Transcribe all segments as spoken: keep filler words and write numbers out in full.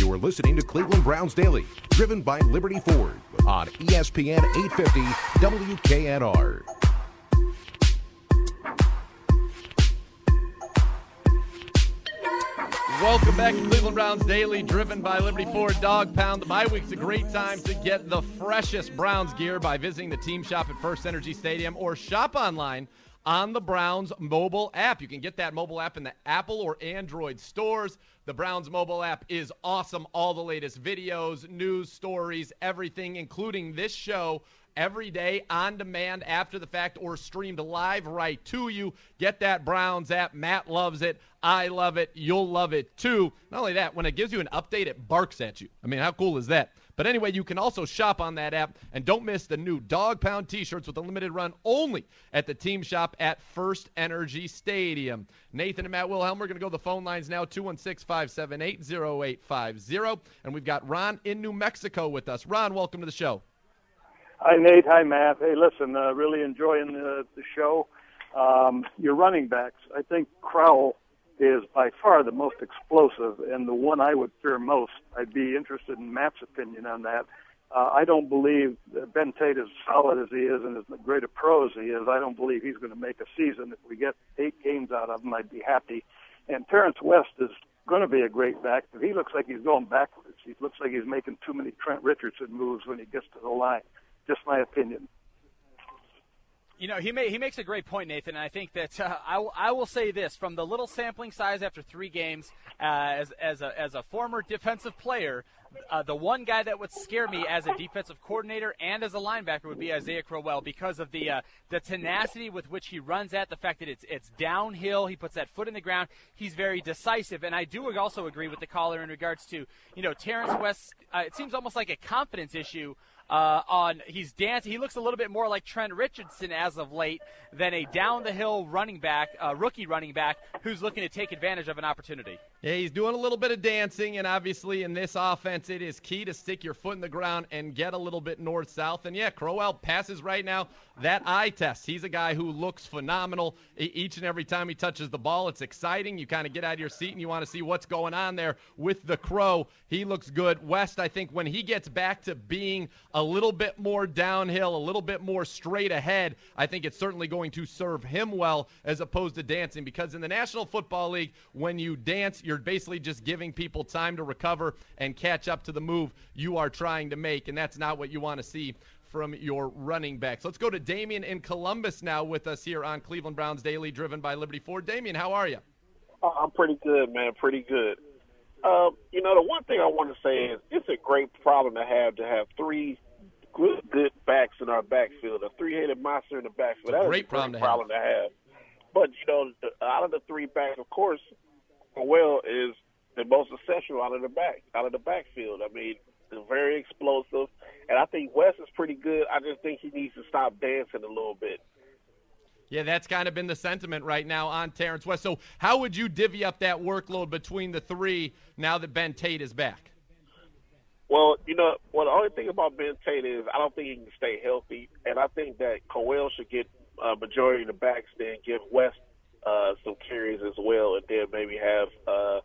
You're listening to Cleveland Browns Daily, driven by Liberty Ford on E S P N eight fifty W K N R. Welcome back to Cleveland Browns Daily, driven by Liberty Ford Dog Pound. The bye week's a great time to get the freshest Browns gear by visiting the team shop at First Energy Stadium or shop online on the Browns mobile app. You can get that mobile app in the Apple or Android stores. The Browns mobile app is awesome. All the latest videos, news, stories, everything, including this show, every day on demand after the fact or streamed live right to you. Get that Browns app. Matt loves it. I love it. You'll love it too. Not only that, when it gives you an update, it barks at you. I mean, how cool is that? But anyway, you can also shop on that app, and don't miss the new Dog Pound t-shirts with a limited run only at the team shop at First Energy Stadium. Nathan and Matt Wilhelm, we're going to go to the phone lines now, two one six, five seven eight, zero eight five zero. And we've got Ron in New Mexico with us. Ron, welcome to the show. Hi, Nate. Hi, Matt. Hey, listen, uh, really enjoying the, the show. Um, your running backs, I think Crowell is by far the most explosive and the one I would fear most. I'd be interested in Matt's opinion on that. Uh, I don't believe that Ben Tate, as solid as he is and as great a pro as he is, I don't believe he's going to make a season. If we get eight games out of him, I'd be happy. And Terrence West is going to be a great back, but he looks like he's going backwards. He looks like he's making too many Trent Richardson moves when he gets to the line. Just my opinion. You know, he may, he makes a great point, Nathan, and I think that uh, I, w- I will say this. From the little sampling size after three games, uh, as, as, a, as a former defensive player, uh, the one guy that would scare me as a defensive coordinator and as a linebacker would be Isaiah Crowell because of the uh, the tenacity with which he runs at, the fact that it's it's downhill, he puts that foot in the ground, he's very decisive. And I do also agree with the caller in regards to, you know, Terrence West, uh, it seems almost like a confidence issue. Uh, on he's dancing. He looks a little bit more like Trent Richardson as of late than a down-the-hill running back, uh, rookie running back, who's looking to take advantage of an opportunity. Yeah, he's doing a little bit of dancing, and obviously in this offense it is key to stick your foot in the ground and get a little bit north-south. And, yeah, Crowell passes right now that eye test. He's a guy who looks phenomenal each and every time he touches the ball. It's exciting. You kind of get out of your seat and you want to see what's going on there with the Crow. He looks good. West, I think when he gets back to being a little bit more downhill, a little bit more straight ahead, I think it's certainly going to serve him well as opposed to dancing, because in the National Football League, when you dance, you're basically just giving people time to recover and catch up to the move you are trying to make, and that's not what you want to see from your running backs. Let's go to Damien in Columbus now with us here on Cleveland Browns Daily, driven by Liberty Ford. Damien, how are you? Oh, I'm pretty good, man, pretty good. Um, you know, the one thing I want to say is it's a great problem to have to have three good, good backs in our backfield, a three-headed monster in the backfield. That's a great problem, to, problem have. to have. But, you know, out of the three backs, of course, Crowell is the most essential out of the back, out of the backfield. I mean, they're very explosive, and I think West is pretty good. I just think he needs to stop dancing a little bit. Yeah, that's kind of been the sentiment right now on Terrence West. So how would you divvy up that workload between the three now that Ben Tate is back? Well, you know, well, the only thing about Ben Tate is I don't think he can stay healthy, and I think that Crowell should get a uh, majority of the backs, then give West uh, some carries as well, and then maybe have uh,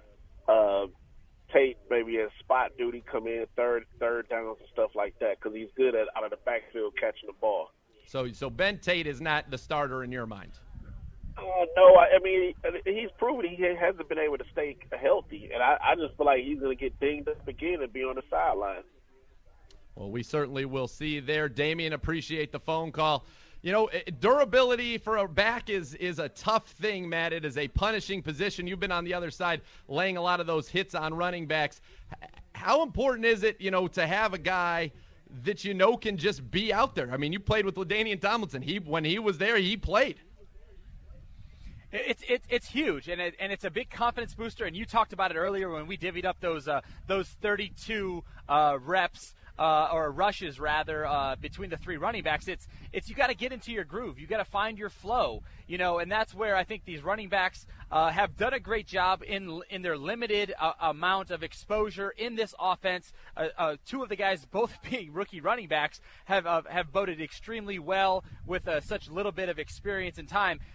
uh, Tate maybe as spot duty come in third third downs and stuff like that, because he's good at out of the backfield catching the ball. So, so Ben Tate is not the starter in your mind? Uh, no, I, I mean, he's proven he hasn't been able to stay healthy, and I, I just feel like he's going to get dinged up again and be on the sideline. Well, we certainly will see there. Damien, appreciate the phone call. You know, durability for a back is is a tough thing, Matt. It is a punishing position. You've been on the other side laying a lot of those hits on running backs. How important is it, you know, to have a guy that you know can just be out there? I mean, you played with LaDainian Tomlinson. He when he was there, he played. It's it's it's huge, and it, and it's a big confidence booster. And you talked about it earlier when we divvied up those uh, those thirty-two uh, reps. Uh, or rushes rather uh, between the three running backs. It's it's you got to get into your groove. You got to find your flow, you know, and that's where I think these running backs uh, have done a great job in in their limited uh, amount of exposure in this offense. Uh, uh, two of the guys, both being rookie running backs, have uh, have voted extremely well with uh, such little bit of experience and time.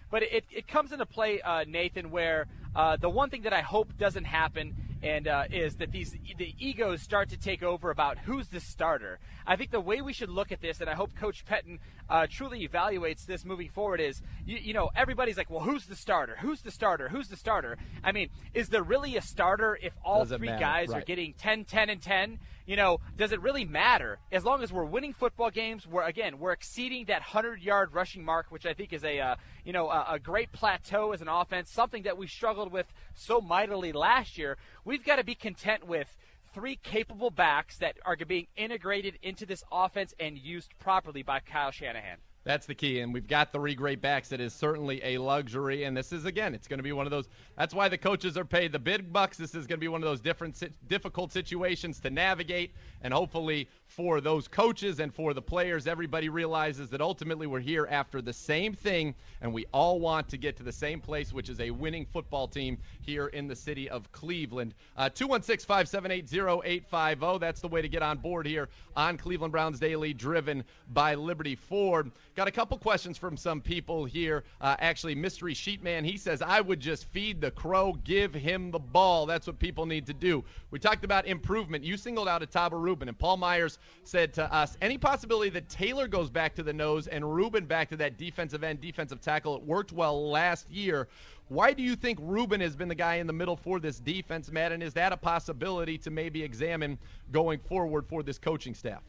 But it, it comes into play, uh, Nathan, where uh, the one thing that I hope doesn't happen and uh, is that these the egos start to take over about who's the starter. I think the way we should look at this, and I hope Coach Pettine uh, truly evaluates this moving forward, is, you, you know, everybody's like, well, who's the starter? Who's the starter? Who's the starter? I mean, is there really a starter if all Doesn't three matter. guys Right. are getting ten, ten, and ten? You know, does it really matter? As long as we're winning football games, we're, again, we're exceeding that hundred-yard rushing mark, which I think is a, uh, you know, a, a great plateau as an offense, something that we struggled with so mightily last year. We've got to be content with three capable backs that are being integrated into this offense and used properly by Kyle Shanahan. That's the key, and we've got three great backs. It is certainly a luxury, and this is, again, it's going to be one of those – that's why the coaches are paid the big bucks. This is going to be one of those different, difficult situations to navigate, and hopefully for those coaches and for the players, everybody realizes that ultimately we're here after the same thing, and we all want to get to the same place, which is a winning football team here in the city of Cleveland. Uh, two one six, five seven eight, zero eight five zero, that's the way to get on board here on Cleveland Browns Daily, driven by Liberty Ford. Got a couple questions from some people here. Uh, actually, Mystery Sheetman, he says, I would just feed the crow, give him the ball. That's what people need to do. We talked about improvement. You singled out Ataba Rubin, and Paul Myers said to us, any possibility that Taylor goes back to the nose and Rubin back to that defensive end, defensive tackle? It worked well last year. Why do you think Rubin has been the guy in the middle for this defense, Matt, and is that a possibility to maybe examine going forward for this coaching staff?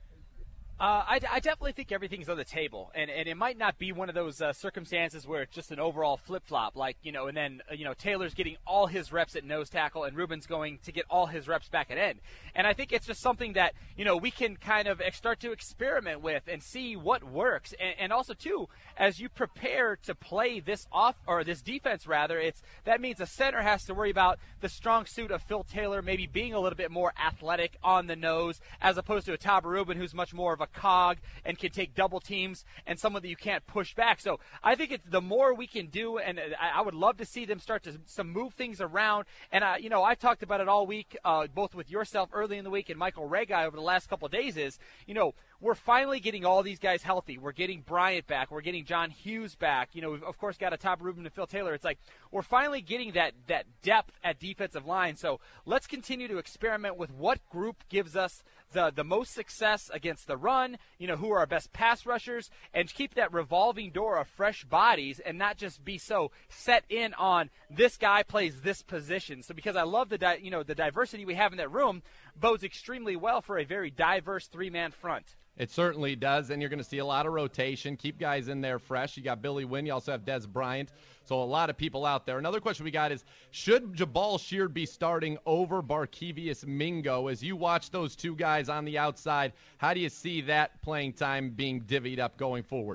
Uh, I, I definitely think everything's on the table, and, and it might not be one of those uh, circumstances where it's just an overall flip-flop, like, you know, and then, uh, you know, Taylor's getting all his reps at nose tackle and Rubin's going to get all his reps back at end. And I think it's just something that, you know, we can kind of start to experiment with and see what works. And, and also, too, as you prepare to play this off, or this defense, rather, it's that means a center has to worry about the strong suit of Phil Taylor maybe being a little bit more athletic on the nose, as opposed to Ataba Rubin, who's much more of a cog and can take double teams and someone that you can't push back. So I think it's the more we can do, and I, I would love to see them start to some move things around. And, uh, you know, I've talked about it all week, uh, both with yourself early in the week and Michael Regai over the last couple of days is, you know, we're finally getting all these guys healthy. We're getting Bryant back. We're getting John Hughes back. You know, we've, of course, got Ataba Rubin and Phil Taylor. It's like we're finally getting that, that depth at defensive line. So let's continue to experiment with what group gives us the, the most success against the run, you know, who are our best pass rushers, and keep that revolving door of fresh bodies and not just be so set in on this guy plays this position. So because I love the, di- you know, the diversity we have in that room bodes extremely well for a very diverse three-man front. It certainly does, and you're going to see a lot of rotation. Keep guys in there fresh. You got Billy Wynn. You also have Des Bryant. So a lot of people out there. Another question we got is, should Jabal Sheard be starting over Barkevious Mingo? As you watch those two guys on the outside, how do you see that playing time being divvied up going forward?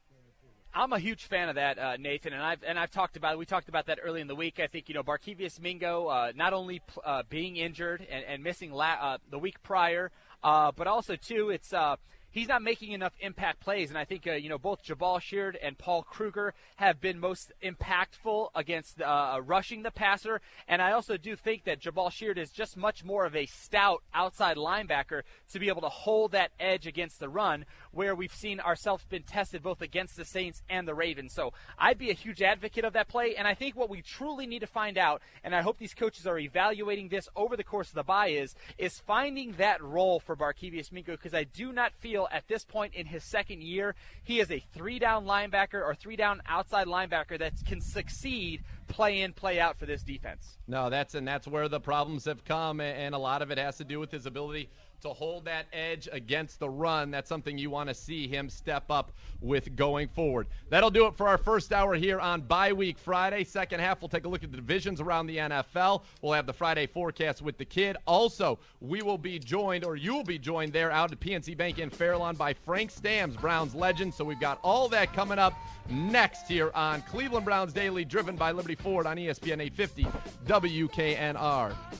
I'm a huge fan of that, uh, Nathan, and I've and I've talked about it. We talked about that early in the week. I think, you know, Barkevious Mingo uh, not only uh, being injured and, and missing la- uh, the week prior, uh, but also, too, it's uh, he's not making enough impact plays. And I think, uh, you know, both Jabal Sheard and Paul Kruger have been most impactful against uh, rushing the passer. And I also do think that Jabal Sheard is just much more of a stout outside linebacker to be able to hold that edge against the run, where we've seen ourselves been tested both against the Saints and the Ravens. So I'd be a huge advocate of that play. And I think what we truly need to find out, and I hope these coaches are evaluating this over the course of the bye, is, is finding that role for Barkevious Mingo, because I do not feel at this point in his second year he is a three-down linebacker or three-down outside linebacker that can succeed play in, play out for this defense. No, that's and that's where the problems have come, and a lot of it has to do with his ability to hold that edge against the run. That's something you want to see him step up with going forward. That'll do it for our first hour here on Bye Week Friday. Second half, we'll take a look at the divisions around the N F L. We'll have the Friday forecast with the kid. Also, we will be joined, or you will be joined there out at P N C Bank in Fairlawn by Frank Stams, Browns legend. So we've got all that coming up next here on Cleveland Browns Daily, driven by Liberty Ford on E S P N eight fifty W K N R.